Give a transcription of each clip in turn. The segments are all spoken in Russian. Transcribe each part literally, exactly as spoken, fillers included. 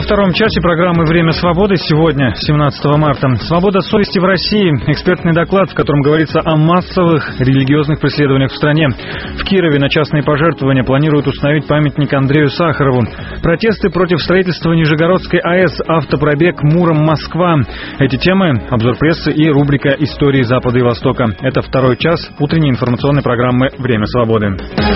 втором часе программы «Время свободы» сегодня, семнадцатого марта. «Свобода совести в России». Экспертный доклад, в котором говорится о массовых религиозных преследованиях в стране. В Кирове на частные пожертвования планируют установить памятник Андрею Сахарову. Протесты против строительства Нижегородской АЭС, автопробег Муром-Москва. Эти темы, обзор прессы и рубрика «Истории Запада и Востока». Это второй час утренней информационной программы «Время свободы».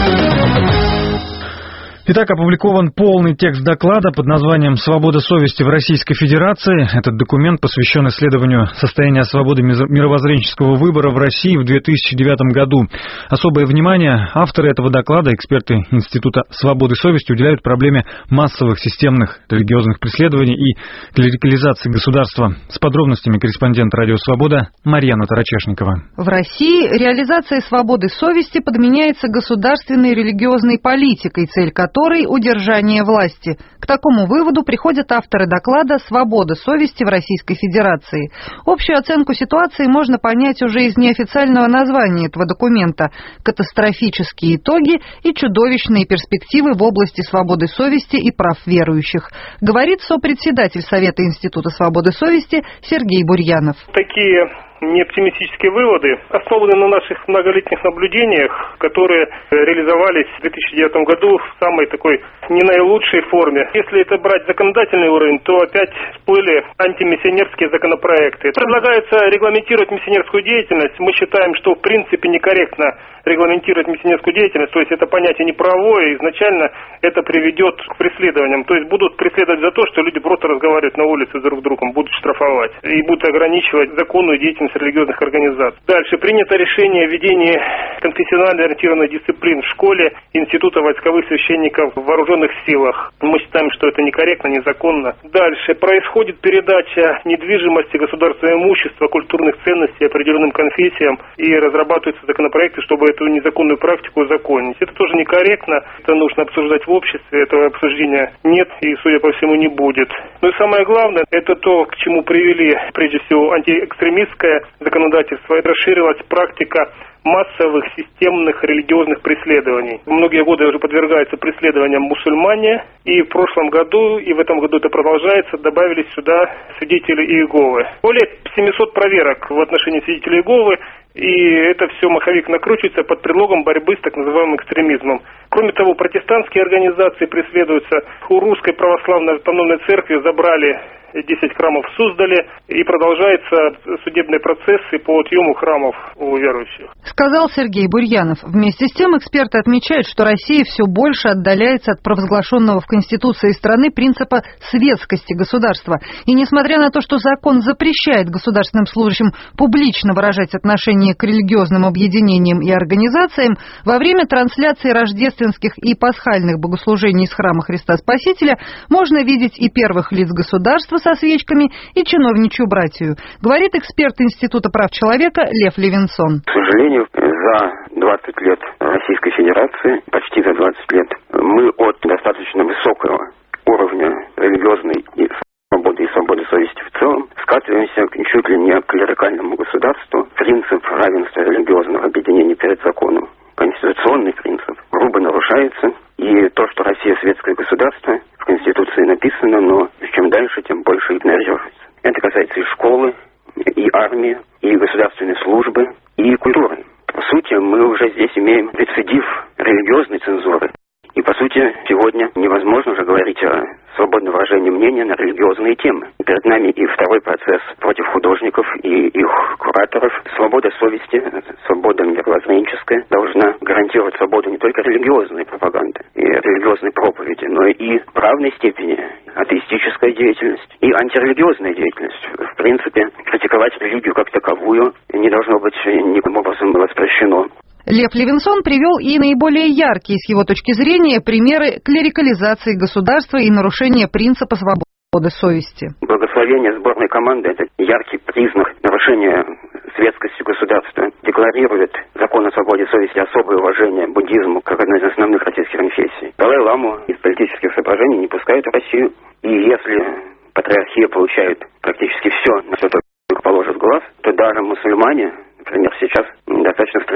Итак, опубликован полный текст доклада под названием «Свобода совести в Российской Федерации». Этот документ посвящен исследованию состояния свободы мировоззренческого выбора в России в две тысячи девятом году. Особое внимание авторы этого доклада, эксперты Института свободы совести, уделяют проблеме массовых системных религиозных преследований и клерикализации государства. С подробностями корреспондент «Радио Свобода» Марьяна Тарачешникова. В России реализация свободы совести подменяется государственной религиозной политикой, цель которой которой удержание власти. К такому выводу приходят авторы доклада «Свобода совести в Российской Федерации». Общую оценку ситуации можно понять уже из неофициального названия этого документа «Катастрофические итоги и чудовищные перспективы в области свободы совести и прав верующих», говорит сопредседатель Совета Института свободы совести Сергей Бурьянов. Такие неоптимистические выводы основаны на наших многолетних наблюдениях, которые реализовались в две тысячи девятом году в самой такой не наилучшей форме. Если это брать законодательный уровень, то опять всплыли антимиссионерские законопроекты. Предлагается регламентировать миссионерскую деятельность. Мы считаем, что в принципе некорректно регламентировать миссионерскую деятельность, то есть это понятие не правовое, и изначально это приведет к преследованиям. То есть будут преследовать за то, что люди просто разговаривают на улице друг с другом, будут штрафовать и будут ограничивать законную деятельность религиозных организаций. Дальше принято решение о введении конфессионально ориентированной дисциплин в школе Института войсковых священников в вооруженных силах. Мы считаем, что это некорректно, незаконно. Дальше происходит передача недвижимости, государственного имущества, культурных ценностей определенным конфессиям, и разрабатываются законопроекты, чтобы эту незаконную практику узаконить. Это тоже некорректно, это нужно обсуждать в обществе, этого обсуждения нет и, судя по всему, не будет. Ну и самое главное, это то, к чему привели, прежде всего, антиэкстремистское законодательство. Это расширилась практика массовых системных религиозных преследований. Многие годы уже подвергаются преследованиям мусульмане, и в прошлом году, и в этом году это продолжается, добавились сюда свидетели Иеговы. Более семисот проверок в отношении свидетелей Иеговы, и это все маховик накручивается под предлогом борьбы с так называемым экстремизмом. Кроме того, протестантские организации преследуются. У Русской Православной Автономной Церкви забрали десять храмов в Суздале, и продолжаются судебные процессы по отъему храмов у верующих. Сказал Сергей Бурьянов. Вместе с тем эксперты отмечают, что Россия все больше отдаляется от провозглашенного в Конституции страны принципа светскости государства. И несмотря на то, что закон запрещает государственным служащим публично выражать отношение к религиозным объединениям и организациям, во время трансляции рождественских и пасхальных богослужений из храма Христа Спасителя можно видеть и первых лиц государства со свечками, и чиновничью братью, говорит эксперт Института прав человека Лев Левинсон. К сожалению, за двадцать лет Российской Федерации, почти за двадцать лет, мы от достаточно высокого уровня религиозной и свободы и свободы совести в целом скатываемся чуть ли не к клерикальному государству. Принцип равенства религиозного объединения перед законом, конституционный принцип, грубо нарушается. И то, что Россия светское государство, в Конституции написано, но чем дальше, тем больше игнорируется. Это касается и школы, и армии, и государственной службы, и культуры. По сути, мы уже здесь имеем рецидив религиозной цензуры. И, по сути, сегодня невозможно уже говорить о свободном выражении мнения на религиозные темы. И перед нами и второй процесс против художников и их кураторов. Свобода совести, свобода мировоззренческая должна гарантировать свободу не только религиозной пропаганды и религиозной проповеди, но и в равной степени атеистическая деятельность и антирелигиозная деятельность. В принципе, критиковать религию как таковую не должно быть никаким образом воспрещено. Лев Левинсон привел и наиболее яркие, с его точки зрения, примеры клерикализации государства и нарушения принципа свободы совести. Благословение сборной команды – это яркий признак нарушения светскости государства. Декларирует закон о свободе совести особое уважение буддизму, как одной из основных российских конфессий. Далай-ламу из политических соображений не пускают в Россию. И если патриархия получает практически все, на что только положит глаз, то даже мусульмане, например, сейчас достаточно встревожены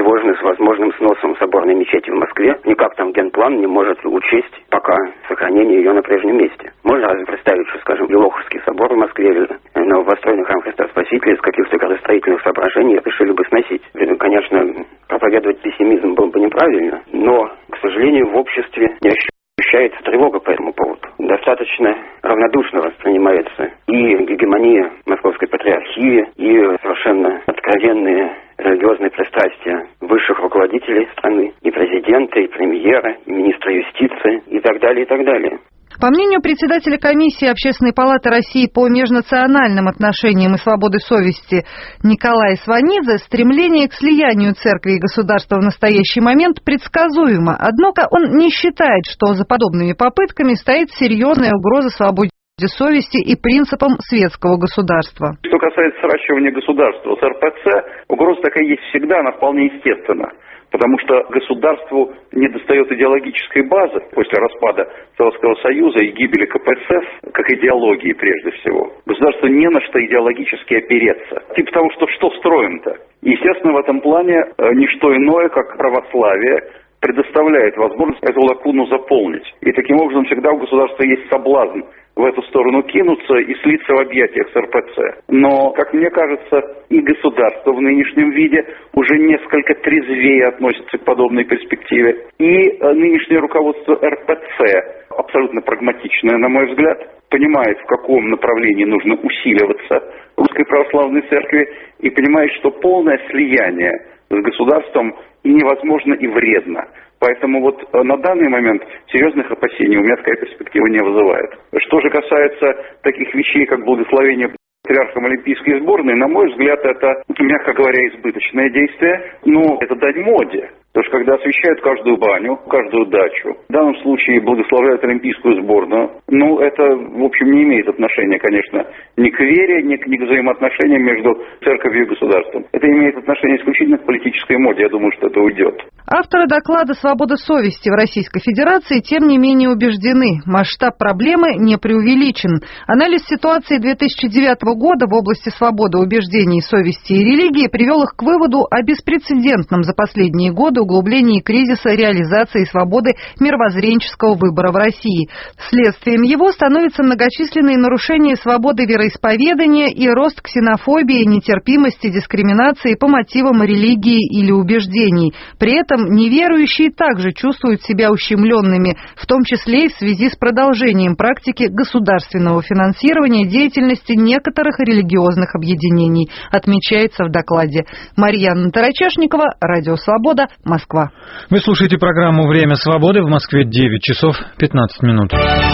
возможным сносом соборной мечети в Москве. Никак там генплан не может учесть пока сохранение ее на прежнем месте. Можно разве представить, что, скажем, Елоховский собор в Москве или новопостроенный храм Христа Спасителя из каких-то градостроительных соображений решили бы сносить? Конечно, проповедовать пессимизм было бы неправильно, но, к сожалению, в обществе не ощущается тревога по этому поводу. Достаточно равнодушно воспринимается и гегемония Московской Патриархии, и совершенно откровенные религиозные пристрастия высших руководителей страны, и президента, и премьера, и министра юстиции, и так далее, и так далее. По мнению председателя комиссии Общественной палаты России по межнациональным отношениям и свободе совести Николая Сванидзе, стремление к слиянию церкви и государства в настоящий момент предсказуемо. Однако он не считает, что за подобными попытками стоит серьезная угроза свободе совести и принципам светского государства. Что касается сращивания государства с эр пэ цэ, угроза такая есть всегда, она вполне естественна. Потому что государству недостает идеологической базы после распада Советского Союза и гибели ка пэ эс эс, как идеологии прежде всего. Государству не на что идеологически опереться. Типа того, что что строим-то? Естественно, в этом плане не что иное, как православие предоставляет возможность эту лакуну заполнить. И таким образом всегда у государства есть соблазн в эту сторону кинуться и слиться в объятиях с эр пэ цэ. Но, как мне кажется, и государство в нынешнем виде уже несколько трезвее относится к подобной перспективе. И нынешнее руководство эр пэ цэ, абсолютно прагматичное, на мой взгляд, понимает, в каком направлении нужно усиливаться Русской Православной Церкви, и понимает, что полное слияние с государством и невозможно, и вредно. Поэтому вот на данный момент серьезных опасений у меня такая перспектива не вызывает. Что же касается таких вещей, как благословение патриархом олимпийской сборной, на мой взгляд, это, мягко говоря, избыточное действие, но это дань моде. Потому что когда освещают каждую баню, каждую дачу, в данном случае благословляют олимпийскую сборную, ну, это, в общем, не имеет отношения, конечно, ни к вере, ни к, ни к взаимоотношениям между церковью и государством. Это имеет отношение исключительно к политической моде, я думаю, что это уйдет. Авторы доклада «Свобода совести» в Российской Федерации, тем не менее, убеждены, масштаб проблемы не преувеличен. Анализ ситуации две тысячи девятого года в области свободы убеждений, совести и религии привел их к выводу о беспрецедентном за последние годы углублении кризиса реализации свободы мировоззренческого выбора в России. Следствием его становятся многочисленные нарушения свободы вероисповедания и рост ксенофобии, нетерпимости, дискриминации по мотивам религии или убеждений. При этом неверующие также чувствуют себя ущемленными, в том числе и в связи с продолжением практики государственного финансирования деятельности некоторых религиозных объединений, отмечается в докладе. Марьяна Тарачешникова, Радио Свобода, Москва. Вы слушаете программу «Время свободы». В Москве девять часов пятнадцать минут.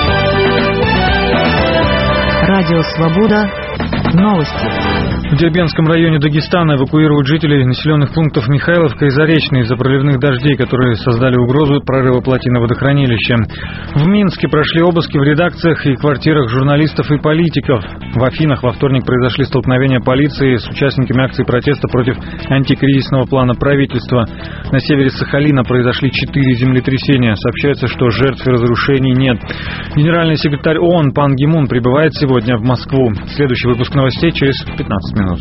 Радио Свобода. Новости. В Дербентском районе Дагестана эвакуируют жителей населенных пунктов Михайловка и Заречный из-за проливных дождей, которые создали угрозу прорыва плотины водохранилища. В Минске прошли обыски в редакциях и квартирах журналистов и политиков. В Афинах во вторник произошли столкновения полиции с участниками акции протеста против антикризисного плана правительства. На севере Сахалина произошли четыре землетрясения. Сообщается, что жертв и разрушений нет. Генеральный секретарь ООН Пан Ги Мун прибывает сегодня в Москву. Следующий выпуск новостей через пятнадцать минут.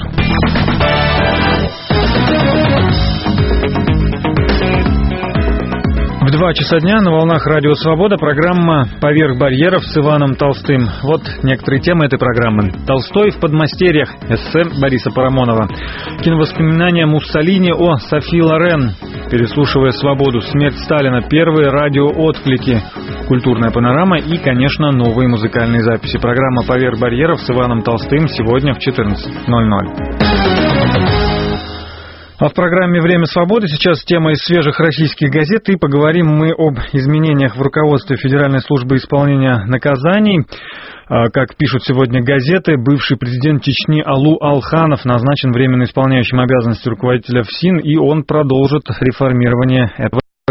В два часа дня на волнах Радио Свобода программа «Поверх барьеров» с Иваном Толстым. Вот некоторые темы этой программы. Толстой в подмастерьях. Эссе Бориса Парамонова. Киновоспоминания Муссолини о Софи Лорен. Переслушивая свободу. Смерть Сталина. Первые радиоотклики. Культурная панорама и, конечно, новые музыкальные записи. Программа «Поверх барьеров» с Иваном Толстым сегодня в четырнадцать ноль ноль. А в программе «Время свободы» сейчас тема из свежих российских газет, и поговорим мы об изменениях в руководстве Федеральной службы исполнения наказаний. Как пишут сегодня газеты, бывший президент Чечни Алу Алханов назначен временно исполняющим обязанности руководителя ФСИН, и он продолжит реформирование этого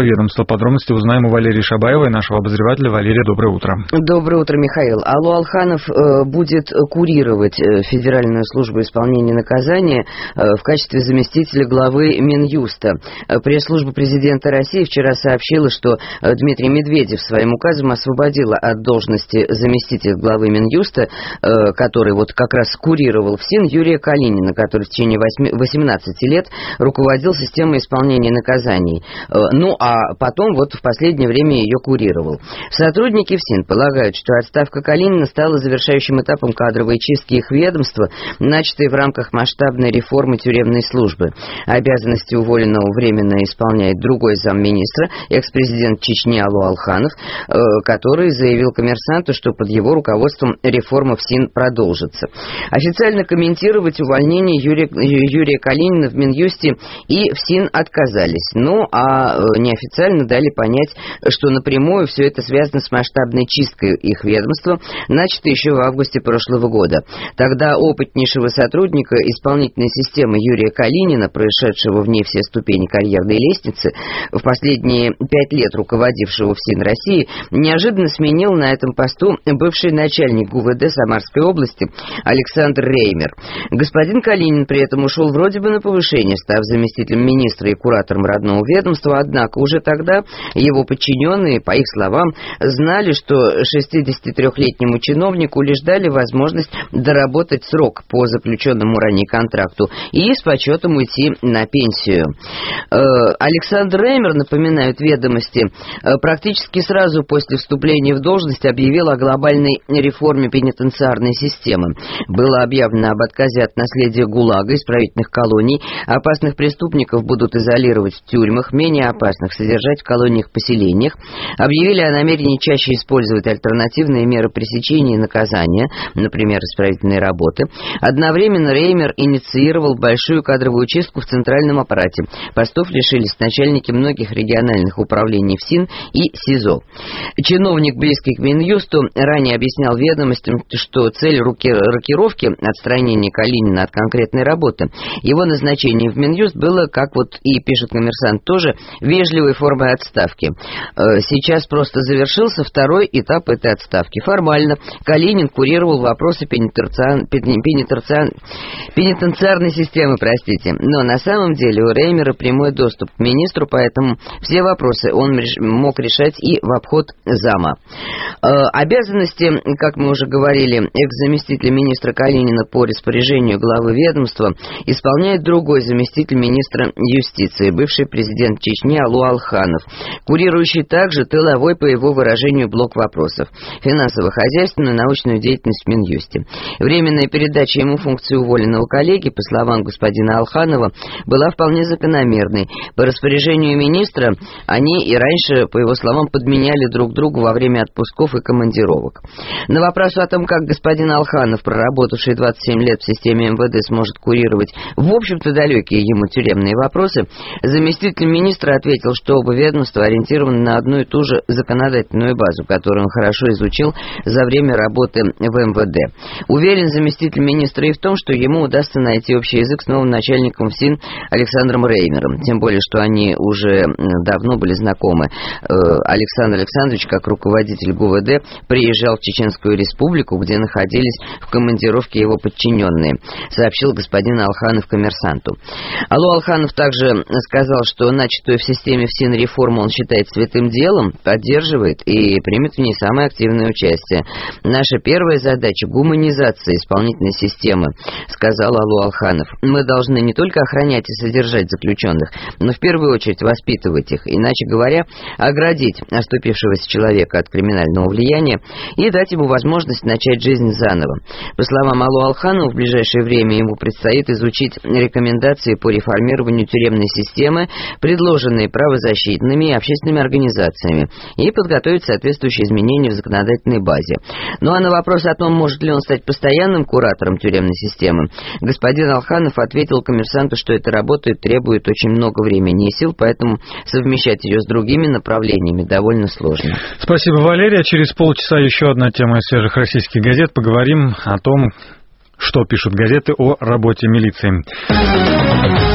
ведомства. Подробности узнаем у Валерии Шабаевой, нашего обозревателя. Валерия, доброе утро. Доброе утро, Михаил. Аллу Алханов э, будет курировать э, Федеральную службу исполнения наказания э, в качестве заместителя главы Минюста. Э, пресс-служба президента России вчера сообщила, что э, Дмитрий Медведев своим указом освободил от должности заместителя главы Минюста, э, который вот как раз курировал ФСИН, Юрия Калинина, который в течение восемнадцати лет руководил системой исполнения наказаний. Э, ну, а потом вот в последнее время ее курировал. Сотрудники ФСИН полагают, что отставка Калинина стала завершающим этапом кадровой чистки их ведомства, начатой в рамках масштабной реформы тюремной службы. Обязанности уволенного временно исполняет другой замминистра, экс-президент Чечни Аллу Алханов, э, который заявил «Коммерсанту», что под его руководством реформа ФСИН продолжится. Официально комментировать увольнение Юрия, Юрия Калинина в Минюсте и ФСИН отказались. Ну, а э, неофициально дали понять, что напрямую все это связано с масштабной чисткой их ведомства, начатой еще в августе прошлого года. Тогда опытнейшего сотрудника исполнительной системы Юрия Калинина, прошедшего в ней все ступени карьерной лестницы, в последние пять лет руководившего ФСИН России, неожиданно сменил на этом посту бывший начальник ГУВД Самарской области Александр Реймер. Господин Калинин при этом ушел вроде бы на повышение, став заместителем министра и куратором родного ведомства, однако уже тогда его подчиненные, по их словам, знали, что шестидесятитрёхлетнему чиновнику лишь дали возможность доработать срок по заключенному ранее контракту и с почетом уйти на пенсию. Э, Александр Реймер, напоминают ведомости, э, практически сразу после вступления в должность объявил о глобальной реформе пенитенциарной системы. Было объявлено об отказе от наследия ГУЛАГа, исправительных колоний, опасных преступников будут изолировать в тюрьмах, менее опасных содержать в колониях-поселениях, объявили о намерении чаще использовать альтернативные меры пресечения и наказания, например, исправительные работы. Одновременно Реймер инициировал большую кадровую чистку в центральном аппарате. Постов лишились начальники многих региональных управлений ФСИН и СИЗО. Чиновник, близкий к Минюсту, ранее объяснял ведомостям, что цель рокировки, отстранения Калинина от конкретной работы, его назначение в Минюст было, как вот и пишет «Коммерсант» тоже, вежливой формой отставки. Сейчас просто завершился второй этап этой отставки. Формально Калинин курировал вопросы пенитенциар... пенитенциар... пенитенциарной системы, простите. Но на самом деле у Реймера прямой доступ к министру, поэтому все вопросы он мог решать и в обход зама. Э, обязанности, как мы уже говорили, экс-заместителя министра Калинина по распоряжению главы ведомства исполняет другой заместитель министра юстиции, бывший президент Чечни Аллу Алханов, курирующий также тыловой, по его выражению, блок вопросов: финансово-хозяйственную, научную деятельность в Минюсте. Временная передача ему функции уволенного коллеги, по словам господина Алханова, была вполне закономерной. По распоряжению министра они и раньше, по его словам, подменяли друг друга во время отпусков и командировок. На вопрос о том, как господин Алханов, проработавший двадцать семь лет в системе эм вэ дэ, сможет курировать, в общем-то, далекие ему тюремные вопросы, заместитель министра ответил, что оба ведомства ориентированы на одну и ту же законодательную базу, которую он хорошо изучил за время работы в эм вэ дэ. Уверен заместитель министра и в том, что ему удастся найти общий язык с новым начальником ФСИН Александром Реймером, тем более, что они уже давно были знакомы. Александр Александрович, как руководитель ГУВД, приезжал в Чеченскую республику, где находились в командировке его подчиненные, сообщил господин Алханов «Коммерсанту». Аллу Алханов также сказал, что начатую в системе ФСИН реформу он считает святым делом, поддерживает и примет в ней самое активное участие. «Наша первая задача — гуманизация исполнительной системы», сказал Аллу Алханов. «Мы должны не только охранять и содержать заключенных, но в первую очередь воспитывать их, иначе говоря, оградить оступившегося человека от криминального влияния и дать ему возможность начать жизнь заново». По словам Аллу Алханова, в ближайшее время ему предстоит изучить рекомендации по реформированию тюремной системы, предложенные правозащитными и общественными организациями, и подготовить соответствующие изменения в законодательной базе. Ну а на вопрос о том, может ли он стать постоянным куратором тюремной системы, господин Алханов ответил «Коммерсанту», что эта работа требует очень много времени и сил, поэтому совмещать ее с другими направлениями довольно сложно. Спасибо, Валерия. Через полчаса еще одна тема из свежих российских газет. Поговорим о том, что пишут газеты о работе милиции.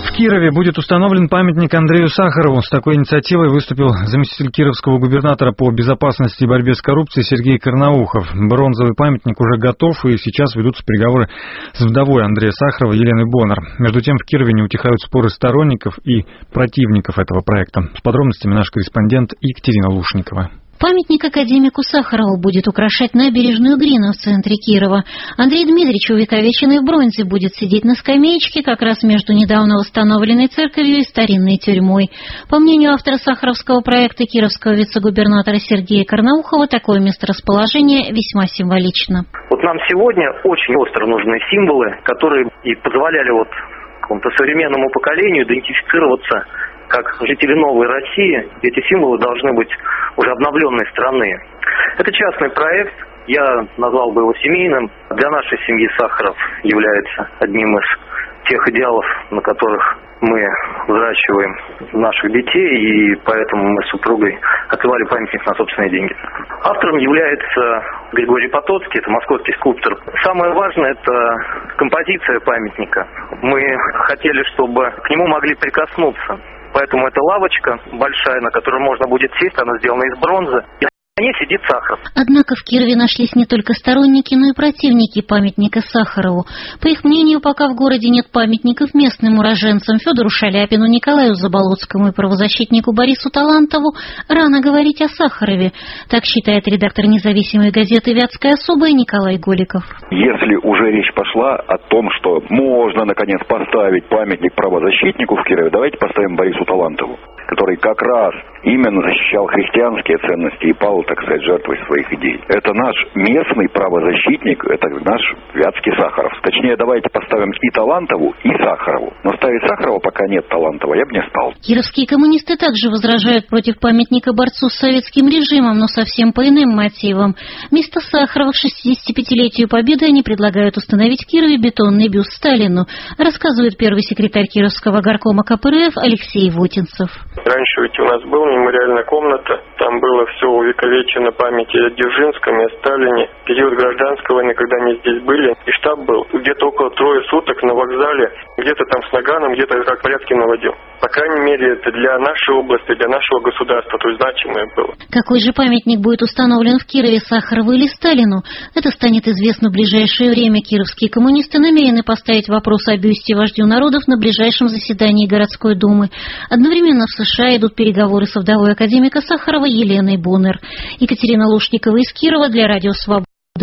В Кирове будет установлен памятник Андрею Сахарову. С такой инициативой выступил заместитель кировского губернатора по безопасности и борьбе с коррупцией Сергей Карнаухов. Бронзовый памятник уже готов, и сейчас ведутся переговоры с вдовой Андрея Сахарова Еленой Боннер. Между тем, в Кирове не утихают споры сторонников и противников этого проекта. С подробностями наш корреспондент Екатерина Лушникова. Памятник академику Сахарову будет украшать набережную Грина в центре Кирова. Андрей Дмитриевич, увековеченный в бронзе, будет сидеть на скамеечке как раз между недавно восстановленной церковью и старинной тюрьмой. По мнению автора сахаровского проекта, кировского вице-губернатора Сергея Карнаухова, такое месторасположение весьма символично. Вот нам сегодня очень остро нужны символы, которые и позволяли вот какому-то современному поколению идентифицироваться как жители новой России. Эти символы должны быть уже обновленной страны. Это частный проект, я назвал бы его семейным. Для нашей семьи Сахаров является одним из тех идеалов, на которых мы взращиваем наших детей, и поэтому мы с супругой открывали памятник на собственные деньги. Автором является Григорий Потоцкий, это московский скульптор. Самое важное – это композиция памятника. Мы хотели, чтобы к нему могли прикоснуться. Поэтому это лавочка большая, на которой можно будет сесть, она сделана из бронзы. На ней сидит Сахаров. Однако в Кирове нашлись не только сторонники, но и противники памятника Сахарову. По их мнению, пока в городе нет памятников местным уроженцам Федору Шаляпину, Николаю Заболоцкому и правозащитнику Борису Талантову, рано говорить о Сахарове. Так считает редактор независимой газеты «Вятская особая» Николай Голиков. Если уже речь пошла о том, что можно, наконец, поставить памятник правозащитнику в Кирове, давайте поставим Борису Талантову, который как раз именно защищал христианские ценности и пал, так сказать, жертвой своих идей. Это наш местный правозащитник, это наш вятский Сахаров. Точнее, давайте поставим и Талантову, и Сахарову. Но ставить Сахарова пока нет Талантова, я бы не стал. Кировские коммунисты также возражают против памятника борцу с советским режимом, но совсем по иным мотивам. Вместо Сахарова к шестидесятипятилетию Победы они предлагают установить в Кирове бетонный бюст Сталину, рассказывает первый секретарь Кировского горкома ка пэ эр эф Алексей Вотинцев. Раньше ведь у нас была мемориальная комната, там было все увековечено памяти о Дзержинском и о Сталине. В период гражданской войны, когда они здесь были, и штаб был где-то около трое суток на вокзале, где-то там с наганом, где-то как порядки наводил. По крайней мере, это для нашей области, для нашего государства, то есть значимое было. Какой же памятник будет установлен в Кирове, Сахарову или Сталину? Это станет известно в ближайшее время. Кировские коммунисты намерены поставить вопрос о бюсте вождю народов на ближайшем заседании городской думы. Одновременно в США идут переговоры со вдовой академика Сахарова Еленой Боннер. Екатерина Лушникова из Кирова для Радио Свобода.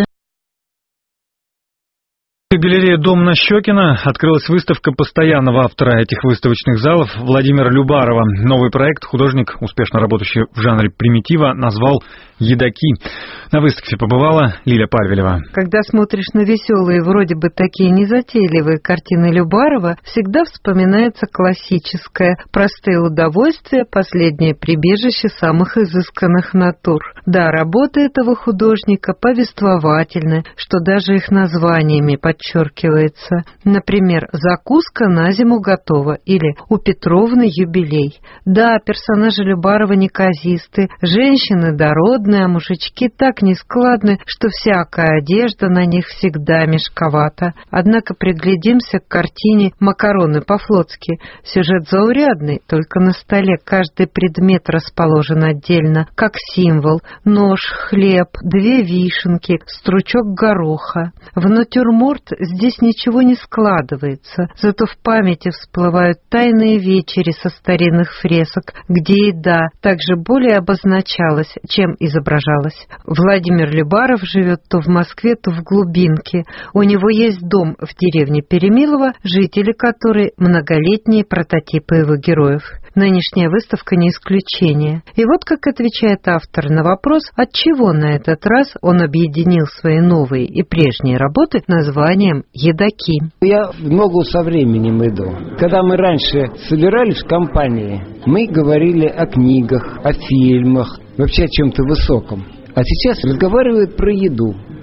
В галерее «Дом на Щекино» открылась выставка постоянного автора этих выставочных залов Владимира Любарова. Новый проект художник, успешно работающий в жанре примитива, назвал «Едоки». На выставке побывала Лиля Парвелева. Когда смотришь на веселые, вроде бы такие незатейливые картины Любарова, всегда вспоминается классическое «Простые удовольствия, последнее прибежище самых изысканных натур». Да, работа этого художника повествовательная, что даже их названиями подчеркивается. Например, «Закуска на зиму готова» или «У Петровны юбилей». Да, персонажи Любарова неказисты, женщины дородные, а мужички так нескладны, что всякая одежда на них всегда мешковата. Однако приглядимся к картине «Макароны по-флотски». Сюжет заурядный, только на столе каждый предмет расположен отдельно, как символ. Нож, хлеб, две вишенки, стручок гороха. В натюрморт здесь ничего не складывается, зато в памяти всплывают тайные вечери со старинных фресок, где еда также более обозначалась, чем изображалась. Владимир Любаров живет то в Москве, то в глубинке. У него есть дом в деревне Перемилово, жители которой многолетние прототипы его героев. Нынешняя выставка не исключение. И вот как отвечает автор на вопрос, отчего на этот раз он объединил свои новые и прежние работы названием «Едоки». Я в ногу со временем иду. Когда мы раньше собирались в компании, мы говорили о книгах, о фильмах, вообще о чем-то высоком. А сейчас разговаривают про еду.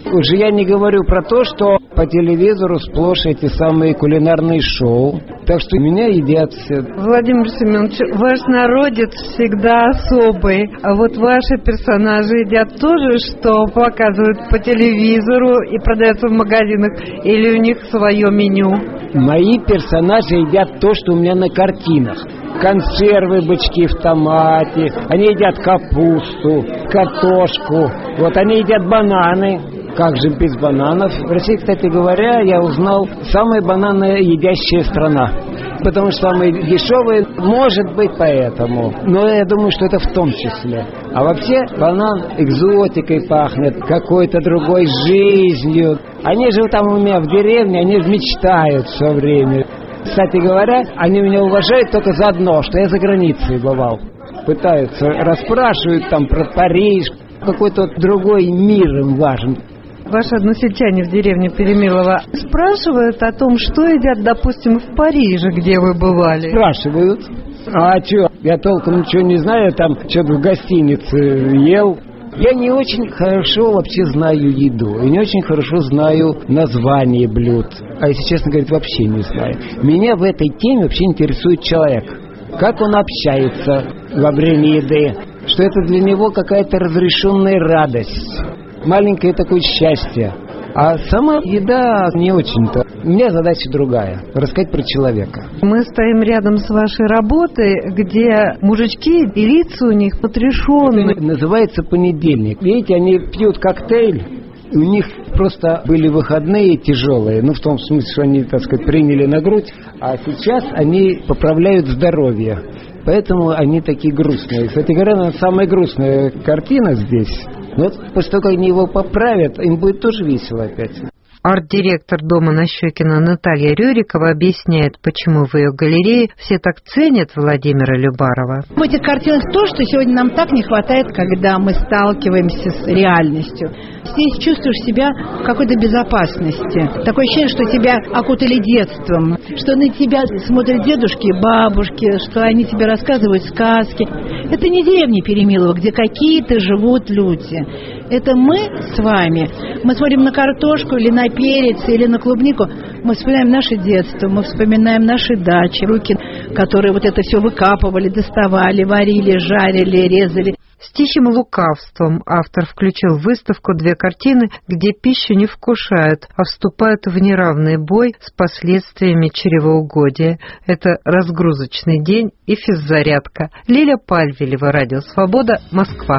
Уже я не говорю про то, что по телевизору сплошь эти самые кулинарные шоу. Так что меня едят все. Владимир Семенович, ваш народец всегда особый. А вот ваши персонажи едят тоже, что показывают по телевизору и продается в магазинах? Или у них свое меню? Мои персонажи едят то, что у меня на картинах. Консервы, бычки в томате. Они едят капусту, картошку. Вот они едят бананы. Как же без бананов? В России, кстати говоря, я узнал, самая бананоедящая страна. Потому что самые дешевые, может быть, поэтому. Но я думаю, что это в том числе. А вообще банан экзотикой пахнет, какой-то другой жизнью. Они живут там у меня в деревне, они мечтают все время. Кстати говоря, они меня уважают только за одно, что я за границей бывал. Пытаются, расспрашивают там про Париж. Какой-то другой мир им важен. Ваши односельчане в деревне Перемилово спрашивают о том, что едят, допустим, в Париже, где вы бывали? Спрашивают. А что, я толком ничего не знаю, там что-то в гостинице ел. Я не очень хорошо вообще знаю еду, и не очень хорошо знаю название блюд. А если честно говорить, вообще не знаю. Меня в этой теме вообще интересует человек. Как он общается во время еды. Что это для него какая-то разрешенная радость. Маленькое такое счастье. А сама еда не очень-то. У меня задача другая. Рассказать про человека. Мы стоим рядом с вашей работой, где мужички и лица у них отрешенные. Это называется понедельник. Видите, они пьют коктейль. У них просто были выходные тяжелые. Ну, в том смысле, что они, так сказать, приняли на грудь. А сейчас они поправляют здоровье. Поэтому они такие грустные. Кстати говоря, самая грустная картина здесь. Вот после того, как они его поправят, им будет тоже весело опять. Арт-директор дома Нащекина Наталья Рюрикова объясняет, почему в ее галерее все так ценят Владимира Любарова. В этих картинах то, что сегодня нам так не хватает, когда мы сталкиваемся с реальностью. Здесь чувствуешь себя в какой-то безопасности. Такое ощущение, что тебя окутали детством, что на тебя смотрят дедушки и бабушки, что они тебе рассказывают сказки. Это не деревня Перемилово, где какие-то живут люди. Это мы с вами. Мы смотрим на картошку или на перец, или на клубнику. Мы вспоминаем наше детство, мы вспоминаем наши дачи, руки, которые вот это все выкапывали, доставали, варили, жарили, резали. С тихим лукавством автор включил в выставку две картины, где пищу не вкушают, а вступают в неравный бой с последствиями чревоугодия. Это «Разгрузочный день» и «Физзарядка». Лиля Пальвелева, Радио Свобода, Москва.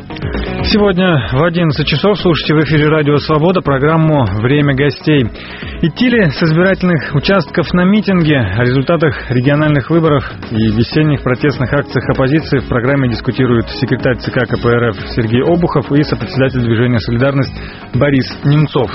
Сегодня в одиннадцать часов слушайте в эфире Радио Свобода программу «Время гостей». Идти ли с избирательных участков на митинги? О результатах региональных выборов и весенних протестных акциях оппозиции в программе дискутируют секретарь ЦК КПРФ Сергей Обухов и сопредседатель движения «Солидарность» Борис Немцов.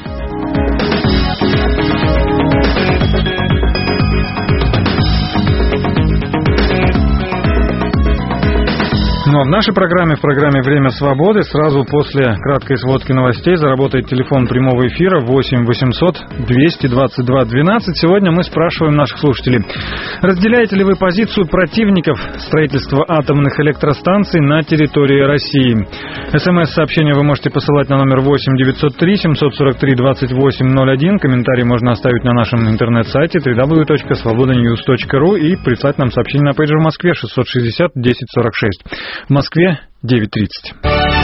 Ну а в нашей программе, в программе «Время свободы», сразу после краткой сводки новостей заработает телефон прямого эфира восемь восемьсот двести двадцать два двенадцать. Сегодня мы спрашиваем наших слушателей: разделяете ли вы позицию противников строительства атомных электростанций на территории России? СМС-сообщение вы можете посылать на номер восемь девятьсот три семьсот сорок три двадцать восемь ноль один. Комментарий можно оставить на нашем интернет-сайте дабл ю дабл ю дабл ю точка свобода ньюс точка ру и прислать нам сообщение на пейджер в Москве шестьсот шестьдесят десять сорок шесть. В Москве девять тридцать.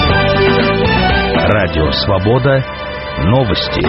Радио Свобода. Новости.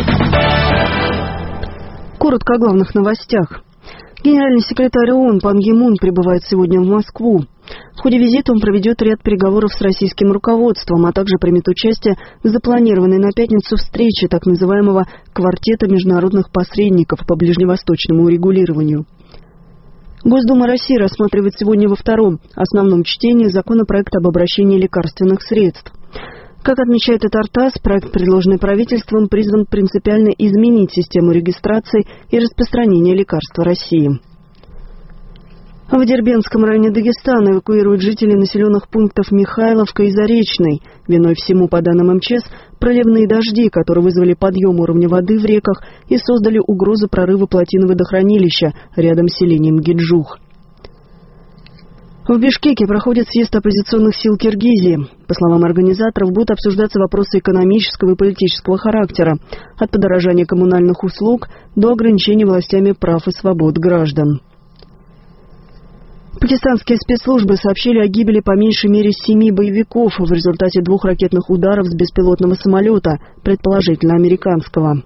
Коротко о главных новостях. Генеральный секретарь ООН Пан Ги Мун прибывает сегодня в Москву. В ходе визита он проведет ряд переговоров с российским руководством, а также примет участие в запланированной на пятницу встрече так называемого «Квартета международных посредников по ближневосточному урегулированию». Госдума России рассматривает сегодня во втором основном чтении законопроект об обращении лекарственных средств. Как отмечает ТАРТАСС, проект, предложенный правительством, призван принципиально изменить систему регистрации и распространения лекарств в России. В Дербентском районе Дагестана эвакуируют жителей населенных пунктов Михайловка и Заречный. Виной всему, по данным МЧС, проливные дожди, которые вызвали подъем уровня воды в реках и создали угрозу прорыва плотины водохранилища рядом с селением Гиджух. В Бишкеке проходит съезд оппозиционных сил Киргизии. По словам организаторов, будут обсуждаться вопросы экономического и политического характера, от подорожания коммунальных услуг до ограничения властями прав и свобод граждан. Пакистанские спецслужбы сообщили о гибели по меньшей мере семи боевиков в результате двух ракетных ударов с беспилотного самолета, предположительно американского.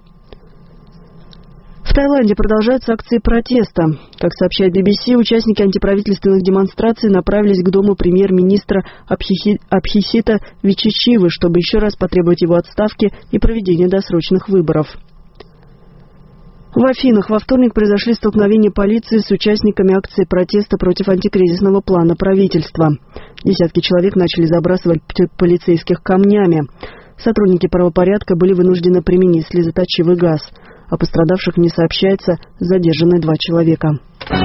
В Таиланде продолжаются акции протеста. Как сообщает би би си, участники антиправительственных демонстраций направились к дому премьер-министра Абхиси... Абхисита Вичичивы, чтобы еще раз потребовать его отставки и проведения досрочных выборов. В Афинах во вторник произошли столкновения полиции с участниками акции протеста против антикризисного плана правительства. Десятки человек начали забрасывать полицейских камнями. Сотрудники правопорядка были вынуждены применить слезоточивый газ. О пострадавших не сообщается, задержаны два человека.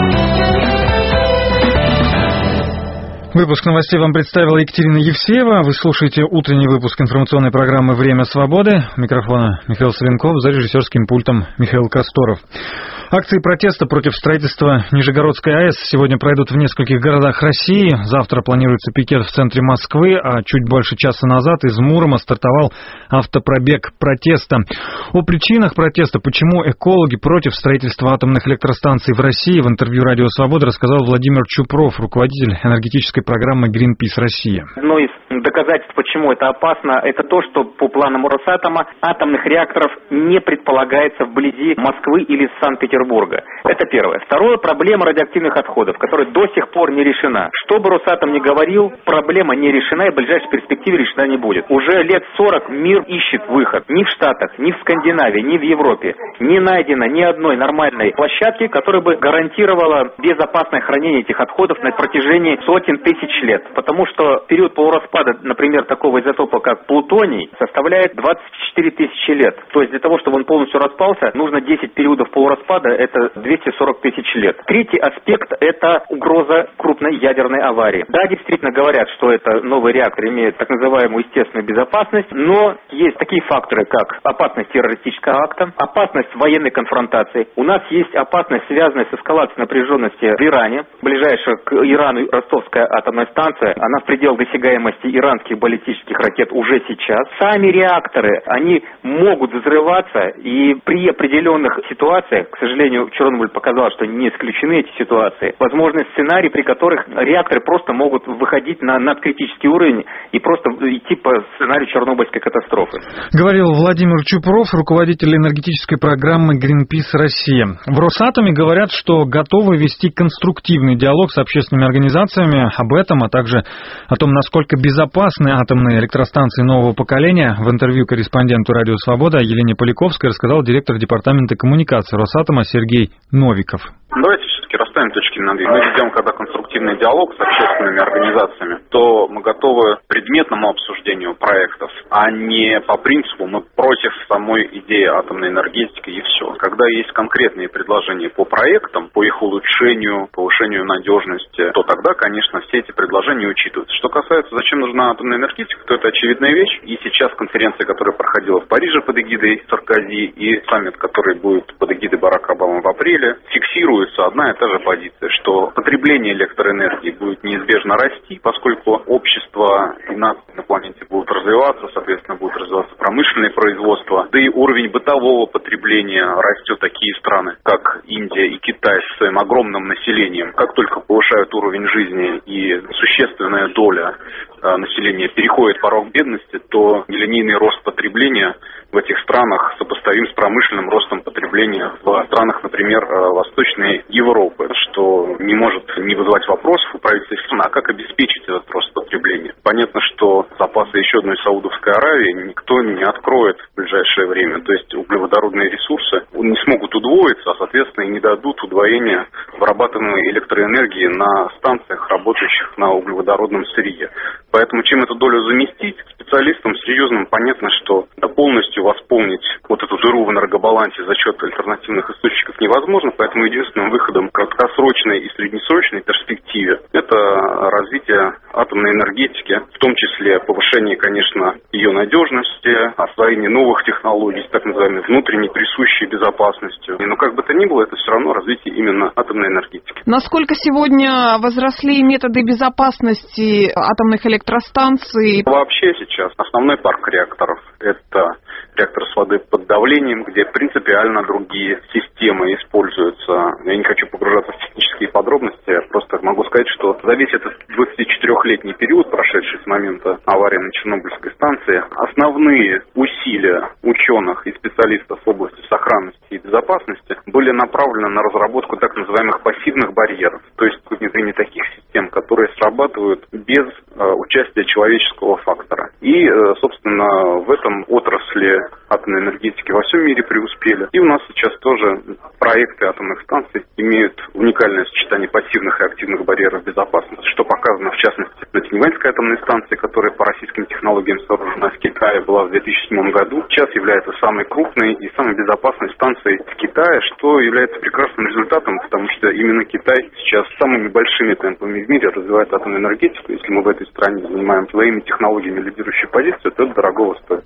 Выпуск новостей вам представила Екатерина Евсеева. Вы слушаете утренний выпуск информационной программы «Время свободы». У микрофона Михаил Савенков, за режиссерским пультом Михаил Косторов. Акции протеста против строительства Нижегородской АЭС сегодня пройдут в нескольких городах России. Завтра планируется пикет в центре Москвы, а чуть больше часа назад из Мурома стартовал автопробег протеста. О причинах протеста, почему экологи против строительства атомных электростанций в России, в интервью «Радио Свобода» рассказал Владимир Чупров, руководитель энергетической программы Greenpeace Россия. Одно из доказательств, почему это опасно, это то, что по планам Росатома атомных реакторов не предполагается вблизи Москвы или Санкт-Петербурга. Это первое. Второе, проблема радиоактивных отходов, которая до сих пор не решена. Что бы Росатом ни говорил, проблема не решена и в ближайшей перспективе решена не будет. Уже лет сорок мир ищет выход. Ни в Штатах, ни в Скандинавии, ни в Европе не найдено ни одной нормальной площадки, которая бы гарантировала безопасное хранение этих отходов на протяжении сотен тысяч лет. Потому что период полураспада, например, такого изотопа, как плутоний, составляет двадцать четыре тысячи лет. То есть для того, чтобы он полностью распался, нужно десять периодов полураспада, это двести сорок тысяч лет. Третий аспект – это угроза крупной ядерной аварии. Да, действительно говорят, что это новый реактор имеет так называемую естественную безопасность, но есть такие факторы, как опасность террористического акта, опасность военной конфронтации. У нас есть опасность, связанная с эскалацией напряженности в Иране. Ближайшая к Ирану Ростовская атомная станция, она в пределах досягаемости иранских баллистических ракет уже сейчас. Сами реакторы, они могут взрываться, и при определенных ситуациях, к сожалению, Чернобыль показал, что не исключены эти ситуации, возможны сценарии, при которых реакторы просто могут выходить на надкритический уровень и просто идти по сценарию Чернобыльской катастрофы. Говорил Владимир Чупров, руководитель энергетической программы Greenpeace Россия. В Росатоме говорят, что готовы вести конструктивный диалог с общественными организациями об этом, а также о том, насколько безопасны атомные электростанции нового поколения. В интервью корреспонденту «Радио Свобода» Елене Поляковской рассказал директор департамента коммуникации Росатома Сергей Новиков. Давайте все-таки расставим точки над «и». Мы ведем, когда конструктивный диалог с общественными организациями, то мы готовы к предметному обсуждению проектов, а не по принципу мы против самой идеи атомной энергетики и все. Когда есть конкретные предложения по проектам, по их улучшению, повышению надежности, то тогда, конечно, все эти предложения учитываются. Что касается, зачем нужна атомная энергетика, то это очевидная вещь. И сейчас конференция, которая проходила в Париже под эгидой Саркози, и саммит, который будет под эгидой Барака Обамы в апреле, фиксируется одна и та же позиция, что потребление электроэнергии будет неизбежно расти, поскольку общество и нации на планете будут развиваться, соответственно, будет развиваться промышленное производство, да и уровень бытового потребления растет. Такие страны, как Индия и Китай с своим огромным населением, как только повышают уровень жизни и существенная доля населения переходит порог бедности, то нелинейный рост потребления в этих странах сопоставим с промышленным ростом потребления в странах, например, Восточной Европы, что не может не вызывать вопросов у правительства страны, а как обеспечить этот рост потребления. Понятно, что запасы еще одной Саудовской Аравии никто не откроет в ближайшее время, то есть углеводородные ресурсы не смогут удвоиться, а, соответственно, и не дадут удвоения вырабатываемой электроэнергии на станциях, работающих на углеводородном сырье. Поэтому чем эту долю заместить? специалистам серьезным понятно, что да, полностью восполнить вот эту дыру в энергобалансе за счет альтернативных источников невозможно, поэтому единственным выходом в краткосрочной и среднесрочной перспективе это развитие атомной энергетики, в том числе повышение, конечно, ее надежности, освоение новых технологий с так называемой внутренней присущей безопасностью. Но как бы то ни было, это все равно развитие именно атомной энергетики. Насколько сегодня возросли методы безопасности атомных электростанций? Вообще сейчас основной парк реакторов – это реактор с водой под давлением, где принципиально другие системы используются. Я не хочу погружаться в технические подробности, я просто могу сказать, что за весь этот двадцатичетырёхлетний период, прошедший с момента аварии на Чернобыльской станции, основные усилия ученых и специалистов в области сохранности и безопасности были направлены на разработку так называемых пассивных барьеров, то есть внедрение таких систем, которые срабатывают без э, участия человеческого фактора. И, э, собственно, в этом отрасли атомной энергетики во всем мире преуспели. И у нас сейчас тоже проекты атомных станций имеют уникальное сочетание пассивных и активных барьеров безопасности, что показано, в частности, на Тяньваньской атомной станции, которая по российским технологиям сооружена в Китае, была в две тысячи седьмом году. Сейчас является самой крупной и самой безопасной станцией в Китае, что является прекрасным результатом, потому что именно Китай сейчас самыми большими темпами в мире развивает атомную энергетику. Если мы в этой стране занимаем своими технологиями лидирующую позицию, то это дорогого стоит.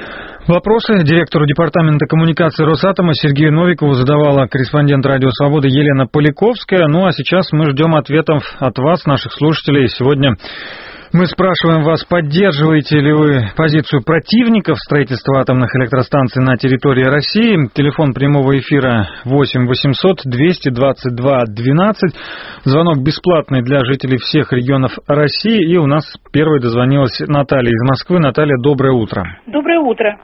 Вопросы директору департамента коммуникации Росатома Сергею Новикову задавала корреспондент Радио Свобода Елена Поляковская. Ну а сейчас мы ждем ответов от вас, наших слушателей. Сегодня мы спрашиваем вас, поддерживаете ли вы позицию противников строительства атомных электростанций на территории России. Телефон прямого эфира восемь восемьсот двести двадцать два двенадцать. Звонок бесплатный для жителей всех регионов России. И у нас первой дозвонилась Наталья из Москвы. Наталья, доброе утро. Доброе утро.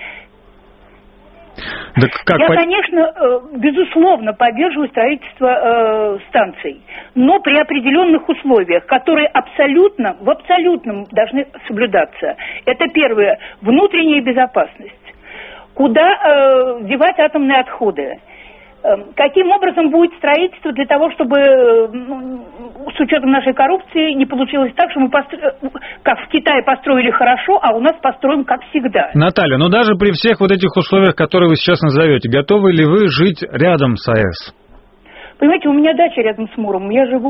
Да как Я, по... конечно, безусловно, поддерживаю строительство э, станций, но при определенных условиях, которые абсолютно, в абсолютном должны соблюдаться. Это первое, внутренняя безопасность. Куда э, девать атомные отходы? Каким образом будет строительство для того, чтобы, ну, с учетом нашей коррупции, не получилось так, что мы, постро... как в Китае, построили хорошо, а у нас построим как всегда. Наталья, ну даже при всех вот этих условиях, которые вы сейчас назовете, готовы ли вы жить рядом с АЭС? Понимаете, у меня дача рядом с Муром, я живу.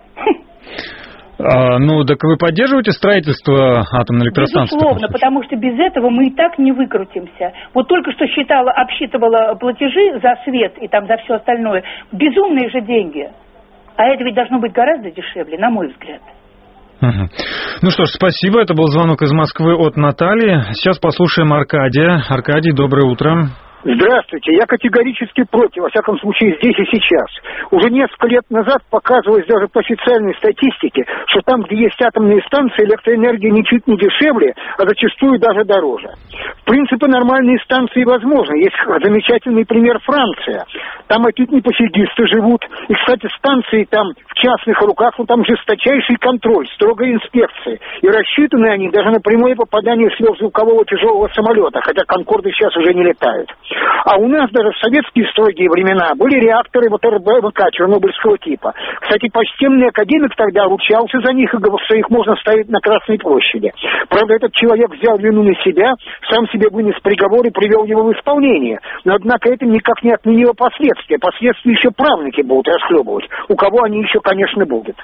А, ну, так вы поддерживаете строительство атомной электростанции? Безусловно, потому что без этого мы и так не выкрутимся. Вот только что считала, обсчитывала платежи за свет и там за все остальное. Безумные же деньги. А это ведь должно быть гораздо дешевле, на мой взгляд. Угу. Ну что ж, спасибо. Это был звонок из Москвы от Натальи. Сейчас послушаем Аркадия. Аркадий, доброе утро. Здравствуйте. Я категорически против, во всяком случае, здесь и сейчас. Уже несколько лет назад показывалось даже по официальной статистике, что там, где есть атомные станции, электроэнергия ничуть не дешевле, а зачастую даже дороже. В принципе, нормальные станции возможны. Есть замечательный пример Франция. Там отнюдь не пофигисты живут. И, кстати, станции там в частных руках, ну там жесточайший контроль, строгая инспекция. И рассчитаны они даже на прямое попадание сверхзвукового тяжелого самолета, хотя «Конкорды» сейчас уже не летают. А у нас даже в советские строгие времена были реакторы вот эр бэ вэ ка чернобыльского типа. Кстати, почтенный академик тогда ручался за них и говорил, что их можно ставить на Красной площади. Правда, этот человек взял вину на себя, сам себе вынес приговор и привел его в исполнение. Но, однако, это никак не отменило последствия. Последствия еще правнуки будут расхлебывать. У кого они еще, конечно, будут.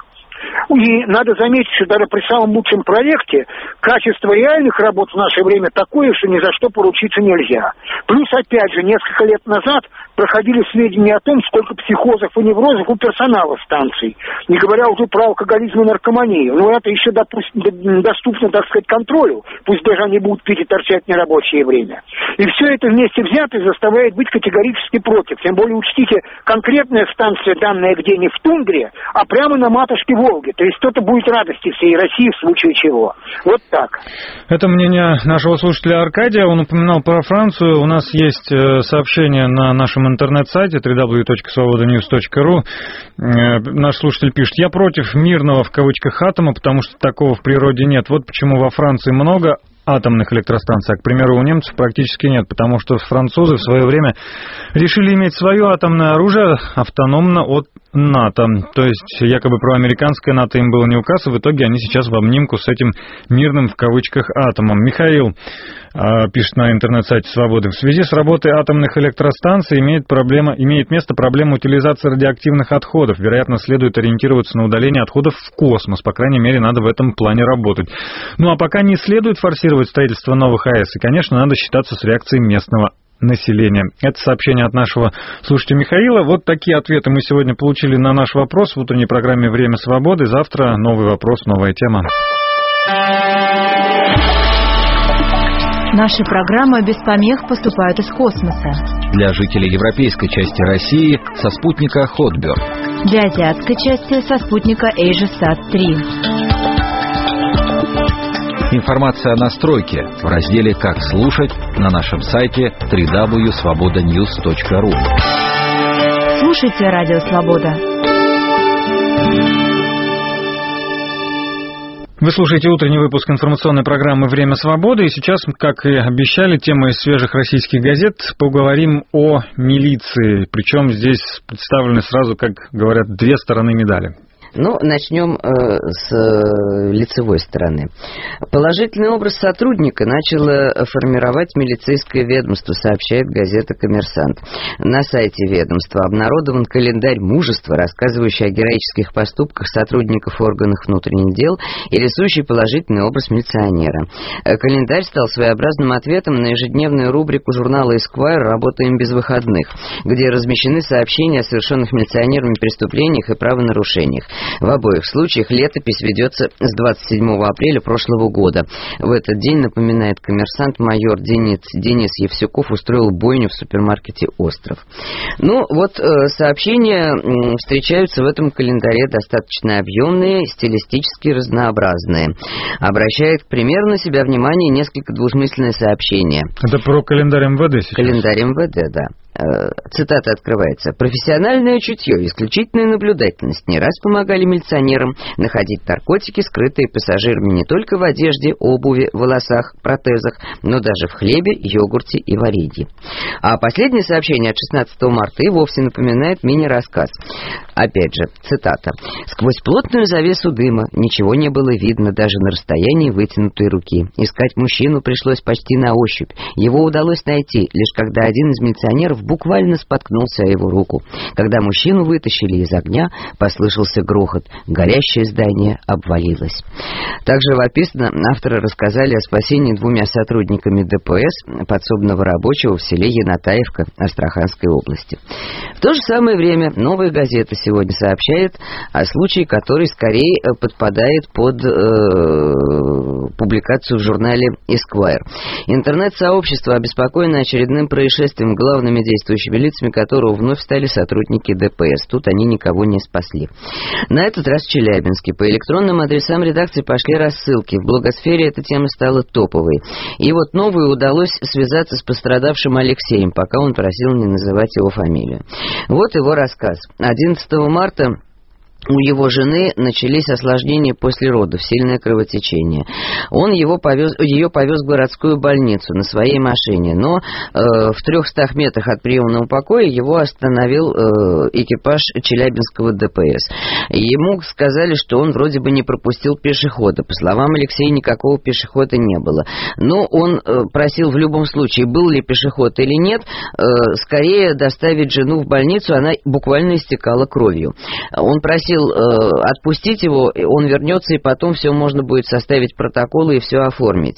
И надо заметить, что даже при самом лучшем проекте качество реальных работ в наше время такое, что ни за что поручиться нельзя. Плюс, опять же, несколько лет назад проходили сведения о том, сколько психозов и неврозов у персонала станций. Не говоря уже про алкоголизм и наркоманию. Но это еще допустим, доступно, так сказать, контролю. Пусть даже они будут пить и торчать в нерабочее время. И все это вместе взятое заставляет быть категорически против. Тем более, учтите, конкретная станция, данная где не в тундре, а прямо на матушке Волги. То есть это будет радости всей России в случае чего. Вот так. Это мнение нашего слушателя Аркадия. Он упоминал про Францию. У нас есть сообщение на нашем интернет-сайте дабл ю дабл ю дабл ю точка свобода ньюс точка ру. Наш слушатель пишет: я против мирного в кавычках атома, потому что такого в природе нет. Вот почему во Франции много атомных электростанций. А, к примеру, у немцев практически нет, потому что французы в свое время решили иметь свое атомное оружие автономно от НАТО. То есть якобы проамериканское НАТО им было не указ, и в итоге они сейчас в обнимку с этим мирным в кавычках атомом. Михаил э, пишет на интернет-сайте «Свободы». В связи с работой атомных электростанций имеет, проблема, имеет место проблема утилизации радиоактивных отходов. Вероятно, следует ориентироваться на удаление отходов в космос. По крайней мере, надо в этом плане работать. Ну а пока не следует форсировать строительство новых АЭС. И, конечно, надо считаться с реакцией местного населения. Это сообщение от нашего слушателя Михаила. Вот такие ответы мы сегодня получили на наш вопрос в утренней программе «Время свободы». Завтра новый вопрос, новая тема. Наши программы без помех поступают из космоса. Для жителей европейской части России со спутника Hotbird. Для азиатской части со спутника AsiaSat три. Информация о настройке в разделе «Как слушать» на нашем сайте дабл ю дабл ю дабл ю точка свобода ньюс точка ру. Слушайте Радио Свобода. Вы слушаете утренний выпуск информационной программы «Время свободы». И сейчас, как и обещали, тема из свежих российских газет, поговорим о милиции. Причем здесь представлены сразу, как говорят, две стороны медали. Ну, начнем э, с э, лицевой стороны. Положительный образ сотрудника начало формировать милицейское ведомство, сообщает газета «Коммерсант». На сайте ведомства обнародован календарь мужества, рассказывающий о героических поступках сотрудников органов внутренних дел и рисующий положительный образ милиционера. Календарь стал своеобразным ответом на ежедневную рубрику журнала Esquire «Работаем без выходных», где размещены сообщения о совершенных милиционерами преступлениях и правонарушениях. В обоих случаях летопись ведется с двадцать седьмого апреля прошлого года. В этот день, напоминает «Коммерсант», майор Денис, Денис Евсюков устроил бойню в супермаркете «Остров». Ну, вот э, сообщения э, встречаются в этом календаре достаточно объемные, стилистически разнообразные. Обращает, к примеру, на себя внимание несколько двусмысленное сообщение. Это про календарь эм вэ дэ сейчас? Календарь эм вэ дэ, да. Цитата открывается. «Профессиональное чутье и исключительная наблюдательность не раз помогали милиционерам находить наркотики, скрытые пассажирами не только в одежде, обуви, волосах, протезах, но даже в хлебе, йогурте и варенье». А последнее сообщение от шестнадцатого марта и вовсе напоминает мини-рассказ. Опять же, цитата. «Сквозь плотную завесу дыма ничего не было видно даже на расстоянии вытянутой руки. Искать мужчину пришлось почти на ощупь. Его удалось найти, лишь когда один из милиционеров буквально споткнулся о его руку. Когда мужчину вытащили из огня, послышался грохот. Горящее здание обвалилось». Также в описано авторы рассказали о спасении двумя сотрудниками дэ пэ эс подсобного рабочего в селе Янатаевка Астраханской области. В то же самое время «Новая газета» сегодня сообщает о случае, который скорее подпадает под э, публикацию в журнале Esquire. Интернет-сообщество обеспокоено очередным происшествием, главными действующими лицами которого вновь стали сотрудники дэ пэ эс. Тут они никого не спасли. На этот раз в Челябинске по электронным адресам редакции пошли рассылки. В блогосфере эта тема стала топовой. И вот Новой удалось связаться с пострадавшим Алексеем, пока он просил не называть его фамилию. Вот его рассказ. одиннадцатого марта у его жены начались осложнения после родов, сильное кровотечение. Он его повез, ее повез в городскую больницу на своей машине, но э, в трехстах метрах от приемного покоя его остановил э, экипаж Челябинского дэ пэ эс. Ему сказали, что он вроде бы не пропустил пешехода. По словам Алексея, никакого пешехода не было. Но он э, просил в любом случае, был ли пешеход или нет, э, скорее доставить жену в больницу, она буквально истекала кровью. Он просил отпустить его, он вернется, и потом все можно будет составить протоколы и все оформить.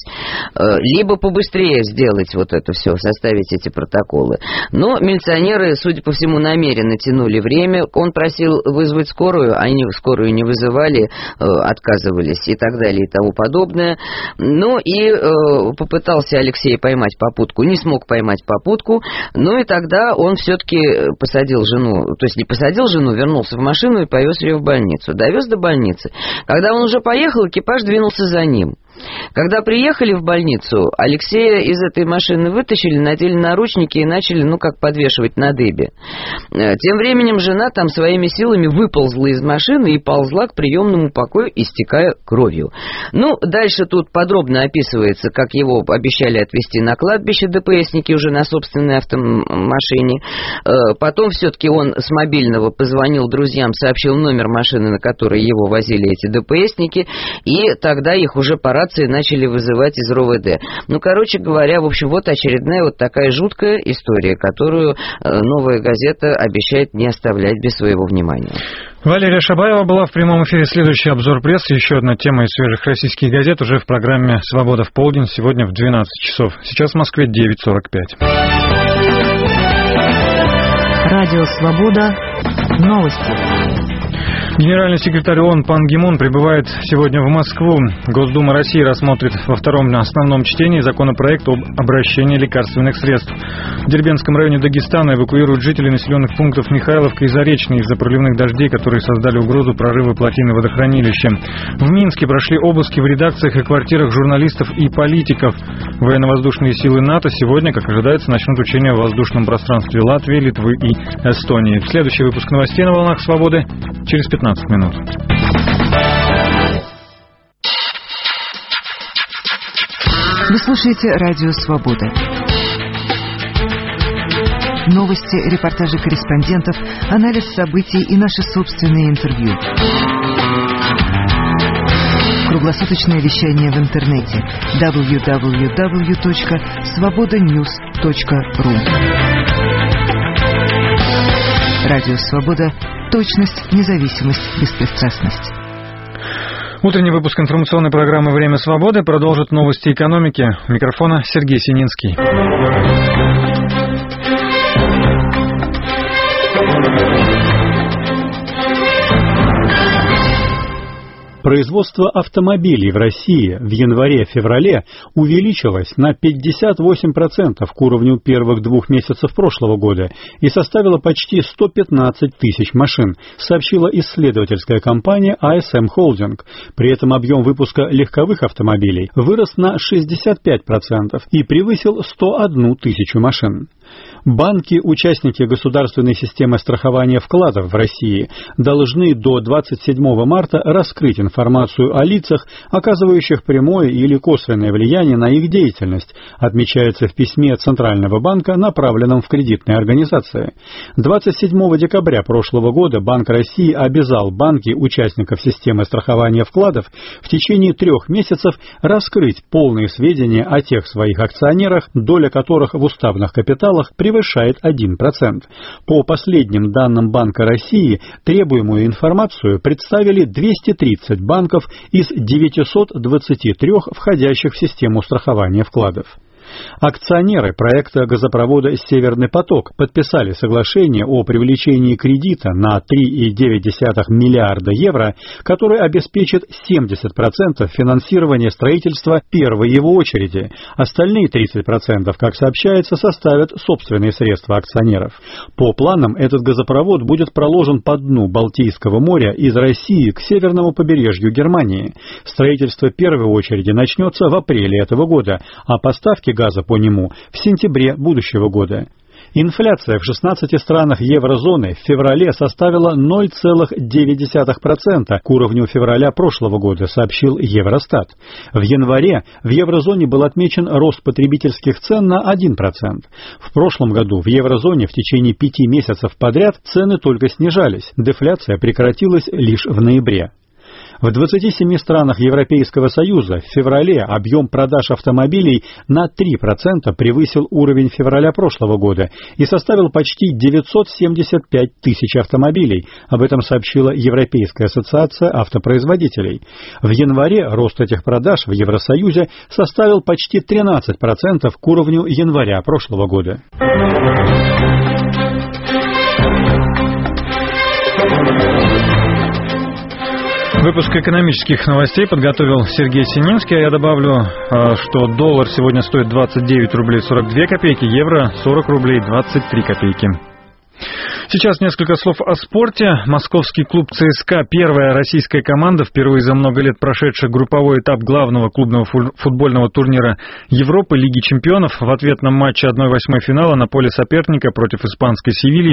Либо побыстрее сделать вот это все, составить эти протоколы. Но милиционеры, судя по всему, намеренно тянули время. Он просил вызвать скорую, они скорую не вызывали, отказывались и так далее и тому подобное. Ну и попытался Алексей поймать попутку, не смог поймать попутку, ну и тогда он все-таки посадил жену, то есть не посадил жену, вернулся в машину и повез ее в больницу. Довез до больницы. Когда он уже поехал, экипаж двинулся за ним. Когда приехали в больницу, Алексея из этой машины вытащили, надели наручники и начали, ну, как подвешивать на дыбе. Тем временем жена там своими силами выползла из машины и ползла к приемному покою, истекая кровью. Ну, дальше тут подробно описывается, как его обещали отвезти на кладбище ДПСники уже на собственной автомашине. Потом все-таки он с мобильного позвонил друзьям, сообщил номер машины, на которой его возили эти ДПСники, и тогда их уже по рации начали вызывать из РОВД. Ну, короче говоря, в общем, вот очередная вот такая жуткая история, которую «Новая газета» обещает не оставлять без своего внимания. Валерия Шабаева была в прямом эфире. Следующий обзор прессы. Еще одна тема из свежих российских газет уже в программе «Свобода в полдень» сегодня в двенадцать часов. Сейчас в Москве девять сорок пять. Радио «Свобода». Новости. Генеральный секретарь ООН Пан Ги Мун прибывает сегодня в Москву. Госдума России рассмотрит во втором основном чтении законопроект об обращении лекарственных средств. В Дербентском районе Дагестана эвакуируют жителей населенных пунктов Михайловка и Заречный из-за проливных дождей, которые создали угрозу прорыва плотины водохранилища. В Минске прошли обыски в редакциях и квартирах журналистов и политиков. Военно-воздушные силы НАТО сегодня, как ожидается, начнут учения в воздушном пространстве Латвии, Литвы и Эстонии. Следующий выпуск новостей на волнах «Свободы» через пятнадцать минут. Вы слушаете Радио «Свобода». Новости, репортажи корреспондентов, анализ событий и наши собственные интервью. Круглосуточное вещание в интернете дабл ю дабл ю дабл ю точка свобода ньюс точка ру. Радио «Свобода». Точность, независимость, беспристрастность. Утренний выпуск информационной программы «Время свободы» продолжит новости экономики. У микрофона Сергей Сининский. Производство автомобилей в России в январе-феврале увеличилось на пятьдесят восемь процентов к уровню первых двух месяцев прошлого года и составило почти сто пятнадцать тысяч машин, сообщила исследовательская компания эй эс эм Holding. При этом объем выпуска легковых автомобилей вырос на шестьдесят пять процентов и превысил сто одну тысячу машин. Банки, участники государственной системы страхования вкладов в России, должны до двадцать седьмого марта раскрыть информацию о лицах, оказывающих прямое или косвенное влияние на их деятельность, отмечается в письме Центрального банка, направленном в кредитные организации. двадцать седьмого декабря прошлого года Банк России обязал банки, участников системы страхования вкладов, в течение трех месяцев раскрыть полные сведения о тех своих акционерах, доля которых в уставных капиталах превышает один процент. По последним данным Банка России, требуемую информацию представили двести тридцать банков из девятисот двадцати трёх входящих в систему страхования вкладов. Акционеры проекта газопровода «Северный поток» подписали соглашение о привлечении кредита на три целых девять десятых миллиарда евро, который обеспечит семьдесят процентов финансирования строительства первой его очереди. Остальные тридцать процентов, как сообщается, составят собственные средства акционеров. По планам, этот газопровод будет проложен по дну Балтийского моря из России к северному побережью Германии. Строительство первой очереди начнется в апреле этого года, а поставки газа по нему в сентябре будущего года. Инфляция в шестнадцати странах еврозоны в феврале составила ноль целых девять десятых процента к уровню февраля прошлого года, сообщил Евростат. В январе в еврозоне был отмечен рост потребительских цен на один процент. В прошлом году в еврозоне в течение пяти месяцев подряд цены только снижались, дефляция прекратилась лишь в ноябре. В двадцати семи странах Европейского Союза в феврале объем продаж автомобилей на три процента превысил уровень февраля прошлого года и составил почти девятьсот семьдесят пять тысяч автомобилей. Об этом сообщила Европейская ассоциация автопроизводителей. В январе рост этих продаж в Евросоюзе составил почти тринадцать процентов к уровню января прошлого года. Выпуск экономических новостей подготовил Сергей Сининский, а я добавлю, что доллар сегодня стоит двадцать девять рублей сорок две копейки, евро сорок рублей двадцать три копейки. Сейчас несколько слов о спорте. Московский клуб ЦСКА, первая российская команда, впервые за много лет прошедшая групповой этап главного клубного футбольного турнира Европы Лиги чемпионов. В ответном матче одна восьмая финала на поле соперника против испанской Севильи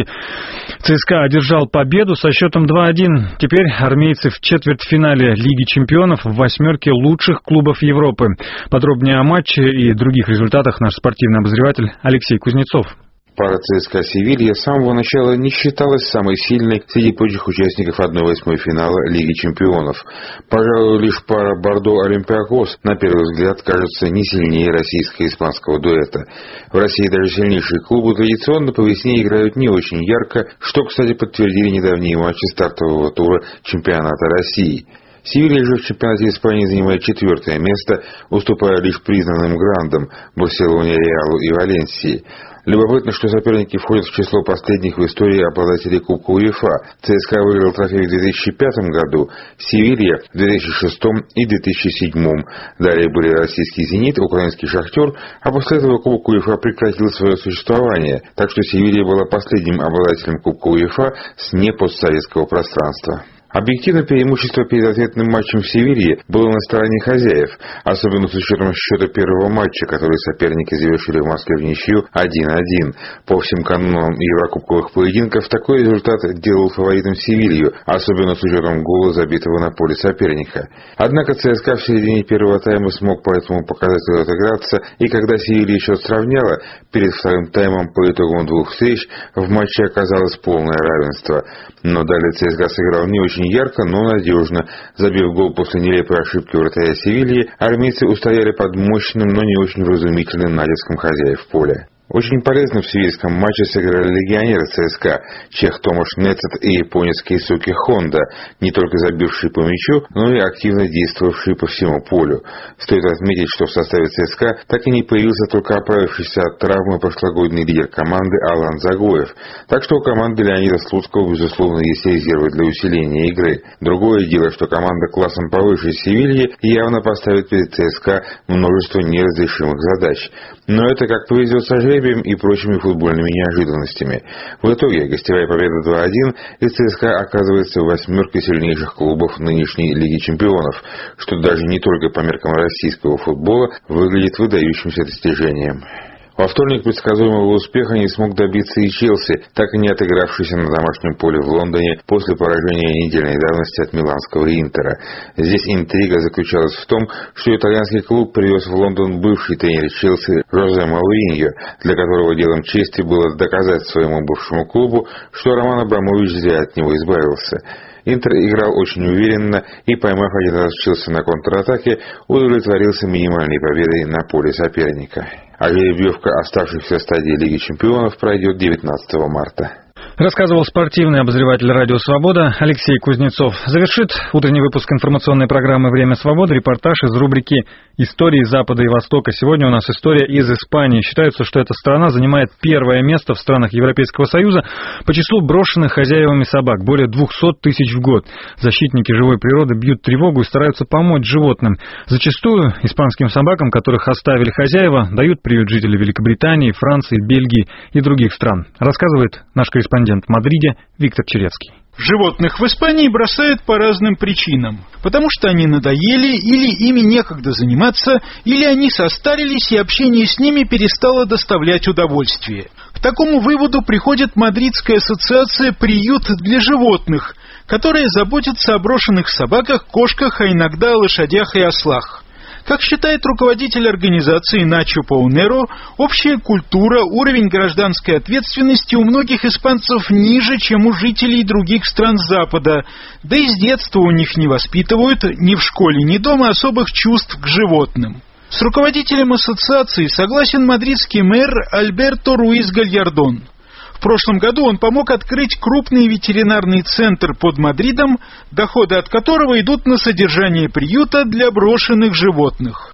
ЦСКА одержал победу со счетом два один. Теперь армейцы в четвертьфинале Лиги чемпионов в восьмерке лучших клубов Европы. Подробнее о матче и других результатах наш спортивный обозреватель Алексей Кузнецов. Пара ЦСКА Севилья с самого начала не считалась самой сильной среди прочих участников одна восьмая финала Лиги чемпионов. Пожалуй, лишь пара Бордо-Олимпиакос, на первый взгляд, кажется не сильнее российско-испанского дуэта. В России даже сильнейшие клубы традиционно по весне играют не очень ярко, что, кстати, подтвердили недавние матчи стартового тура чемпионата России. Севилья же в чемпионате Испании занимает четвертое место, уступая лишь признанным грандам Барселоне, Реалу и Валенсии. Любопытно, что соперники входят в число последних в истории обладателей Кубка УЕФА. ЦСКА выиграл трофей в две тысячи пятом году, Севилья в две тысячи шестом и две тысячи седьмом. Далее были российский «Зенит», украинский «Шахтер», а после этого Кубок УЕФА прекратил свое существование, так что Севилья была последним обладателем Кубка УЕФА с непостсоветского пространства. Объективно преимущество перед ответным матчем в Севилье было на стороне хозяев, особенно с учетом счета первого матча, который соперники завершили в Москве в ничью один один. По всем канонам еврокубковых поединков такой результат делал фаворитом Севилью, особенно с учетом гола, забитого на поле соперника. Однако ЦСКА в середине первого тайма смог по этому показателю отыграться, и когда Севилья счет сравняла, перед вторым таймом по итогам двух встреч в матче оказалось полное равенство. Но далее ЦСКА сыграл не очень ярко, но надежно. Забив гол после нелепой ошибки вратаря Севильи, армейцы устояли под мощным, но не очень вразумительным натиском хозяев поля. Очень полезно в севильском матче сыграли легионеры ЦСКА, чех Томаш Нецет и японец Кейсуки Хонда, не только забившие по мячу, но и активно действовавшие по всему полю. Стоит отметить, что в составе ЦСКА так и не появился только оправившийся от травмы прошлогодний лидер команды Алан Загоев, так что у команды Леонида Слуцкого, безусловно, есть резервы для усиления игры. Другое дело, что команда классом повыше Севильи явно поставит перед ЦСКА множество неразрешимых задач. Но это как повезет со жребием и прочими футбольными неожиданностями. В итоге гостевая победа два один, и ЦСКА оказывается в восьмерке сильнейших клубов нынешней Лиги чемпионов, что даже не только по меркам российского футбола выглядит выдающимся достижением. Во вторник предсказуемого успеха не смог добиться и Челси, так и не отыгравшийся на домашнем поле в Лондоне после поражения недельной давности от миланского Интера. Здесь интрига заключалась в том, что итальянский клуб привез в Лондон бывший тренер Челси Жозе Мауриньо, для которого делом чести было доказать своему бывшему клубу, что Роман Абрамович зря от него избавился. Интер играл очень уверенно и, поймав один раз Челси на контратаке, удовлетворился минимальной победой на поле соперника. А жеребьевка оставшихся стадии Лиги чемпионов пройдет девятнадцатого марта. Рассказывал спортивный обозреватель «Радио Свобода» Алексей Кузнецов. Завершит утренний выпуск информационной программы «Время свободы» репортаж из рубрики «Истории Запада и Востока». Сегодня у нас история из Испании. Считается, что эта страна занимает первое место в странах Европейского Союза по числу брошенных хозяевами собак. Более двухсот тысяч в год. Защитники живой природы бьют тревогу и стараются помочь животным. Зачастую испанским собакам, которых оставили хозяева, дают приют жители Великобритании, Франции, Бельгии и других стран. Рассказывает наш корреспондент в Мадриде Виктор Черецкий. Животных в Испании бросают по разным причинам. Потому что они надоели, или ими некогда заниматься, или они состарились, и общение с ними перестало доставлять удовольствие. К такому выводу приходит Мадридская ассоциация «Приют для животных», которая заботится о брошенных собаках, кошках, а иногда о лошадях и ослах. Как считает руководитель организации Начо Паунеро, общая культура, уровень гражданской ответственности у многих испанцев ниже, чем у жителей других стран Запада, да и с детства у них не воспитывают ни в школе, ни дома особых чувств к животным. С руководителем ассоциации согласен мадридский мэр Альберто Руис Гальярдон. В прошлом году он помог открыть крупный ветеринарный центр под Мадридом, доходы от которого идут на содержание приюта для брошенных животных.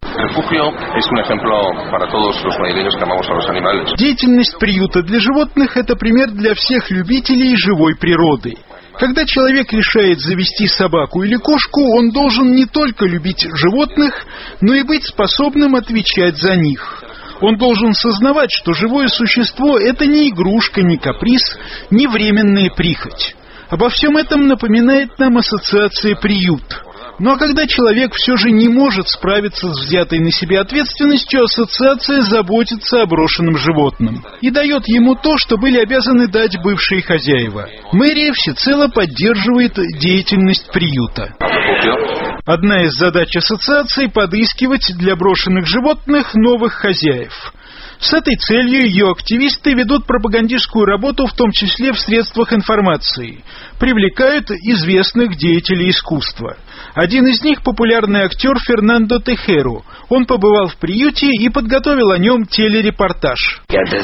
Деятельность приюта для животных – это пример для всех любителей живой природы. Когда человек решает завести собаку или кошку, он должен не только любить животных, но и быть способным отвечать за них. Он должен сознавать, что живое существо – это не игрушка, не каприз, не временная прихоть. Обо всем этом напоминает нам ассоциация «Приют». Ну а когда человек все же не может справиться с взятой на себя ответственностью, ассоциация заботится о брошенном животном и дает ему то, что были обязаны дать бывшие хозяева. Мэрия всецело поддерживает деятельность приюта. Одна из задач ассоциации – подыскивать для брошенных животных новых хозяев. С этой целью ее активисты ведут пропагандистскую работу, в том числе в средствах информации. Привлекают известных деятелей искусства. Один из них – популярный актер Фернандо Техеру. Он побывал в приюте и подготовил о нем телерепортаж.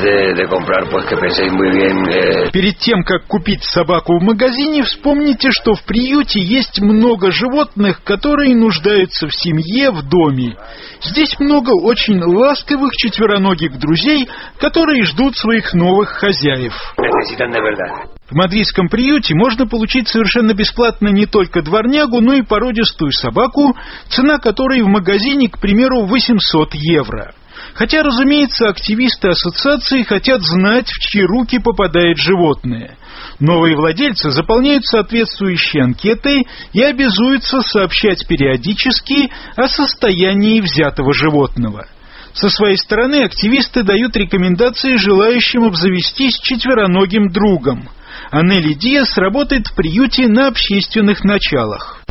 Перед тем, как купить собаку в магазине, вспомните, что в приюте есть много животных, которые нуждаются в семье, в доме. Здесь много очень ласковых четвероногих друзей, которые ждут своих новых хозяев. В мадридском приюте можно получить совершенно бесплатно не только дворнягу, но и породистую собаку, цена которой в магазине, к примеру, восемьсот евро. Хотя, разумеется, активисты ассоциации хотят знать, в чьи руки попадает животное. Новые владельцы заполняют соответствующие анкеты и обязуются сообщать периодически о состоянии взятого животного. Со своей стороны активисты дают рекомендации желающим обзавестись четвероногим другом. Анели Диас работает в приюте на общественных началах.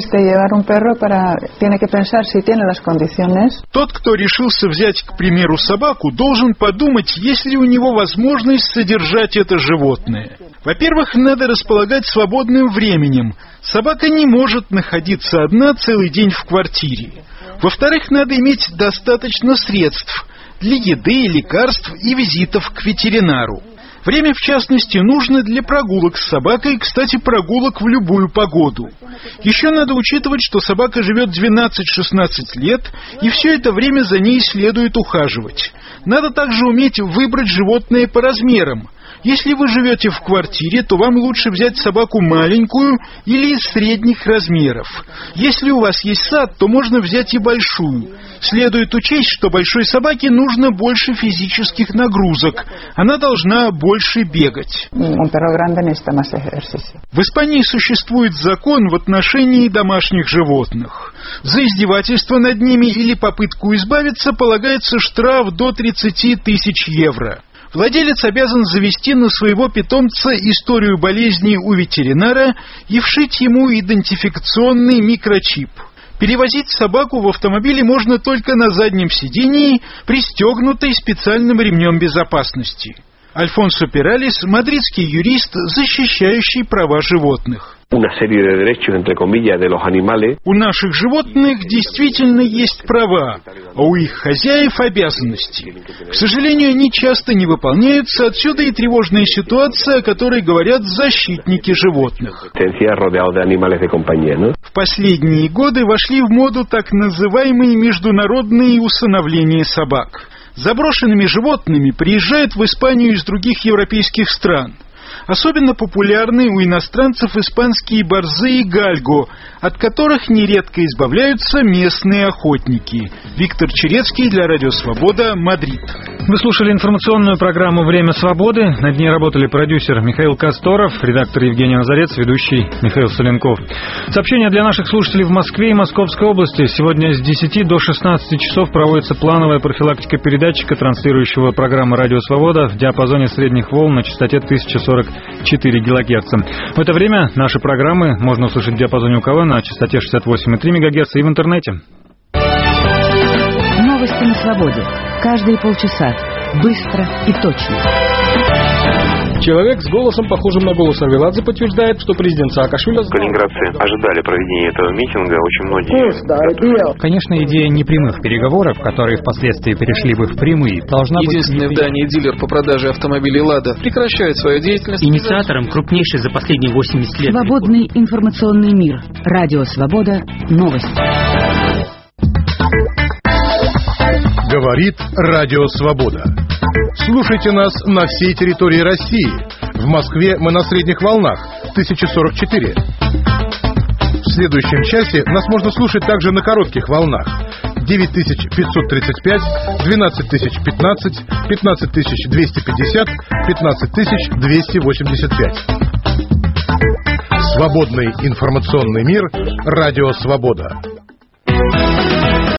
Тот, кто решился взять, к примеру, собаку, должен подумать, есть ли у него возможность содержать это животное. Во-первых, надо располагать свободным временем. Собака не может находиться одна целый день в квартире. Во-вторых, надо иметь достаточно средств для еды, лекарств и визитов к ветеринару. Время, в частности, нужно для прогулок с собакой, кстати, прогулок в любую погоду. Еще надо учитывать, что собака живет двенадцать-шестнадцать лет, и все это время за ней следует ухаживать. Надо также уметь выбрать животное по размерам. Если вы живете в квартире, то вам лучше взять собаку маленькую или из средних размеров. Если у вас есть сад, то можно взять и большую. Следует учесть, что большой собаке нужно больше физических нагрузок. Она должна больше бегать. В Испании существует закон в отношении домашних животных. За издевательство над ними или попытку избавиться полагается штраф до тридцати тысяч евро. Владелец обязан завести на своего питомца историю болезни у ветеринара и вшить ему идентификационный микрочип. Перевозить собаку в автомобиле можно только на заднем сидении, пристегнутой специальным ремнем безопасности. Альфонсо Пералес – мадридский юрист, защищающий права животных. У наших животных действительно есть права, а у их хозяев обязанности. К сожалению, они часто не выполняются, отсюда и тревожная ситуация, о которой говорят защитники животных. В последние годы вошли в моду так называемые международные усыновления собак. Заброшенными животными приезжают в Испанию из других европейских стран. Особенно популярны у иностранцев испанские борзы и гальго, от которых нередко избавляются местные охотники. Виктор Черецкий для Радио Свобода, Мадрид. Вы слушали информационную программу «Время свободы». Над ней работали продюсер Михаил Касторов, редактор Евгений Назарец, ведущий Михаил Соленков. Сообщение для наших слушателей в Москве и Московской области. Сегодня с десяти до шестнадцати часов проводится плановая профилактика передатчика, транслирующего программы «Радио Свобода» в диапазоне средних волн на частоте тысяча сорок четыре килогерца. В это время наши программы можно услышать в диапазоне УКВ на частоте шестьдесят восемь и три мегагерца и в интернете. Новости на свободе. Каждые полчаса. Быстро и точно. Человек с голосом, похожим на голос Арвеладзе, подтверждает, что президент Саакашвили... Калининградцы ожидали проведения этого митинга. Очень многие... Конечно, идея непрямых переговоров, которые впоследствии перешли бы в прямые, должна быть... Единственный в Дании дилер по продаже автомобилей «Лада» прекращает свою деятельность. Инициатором крупнейший за последние восемьдесят лет... Свободный информационный мир. Радио Свобода. Новости. Говорит Радио Свобода. Слушайте нас на всей территории России. В Москве мы на средних волнах тысяча сорок четыре. В следующем часе нас можно слушать также на коротких волнах девять тысяч пятьсот тридцать пять, двенадцать тысяч пятнадцать, пятнадцать тысяч двести пятьдесят, пятнадцать тысяч двести восемьдесят пять. Свободный информационный мир. Радио Свобода.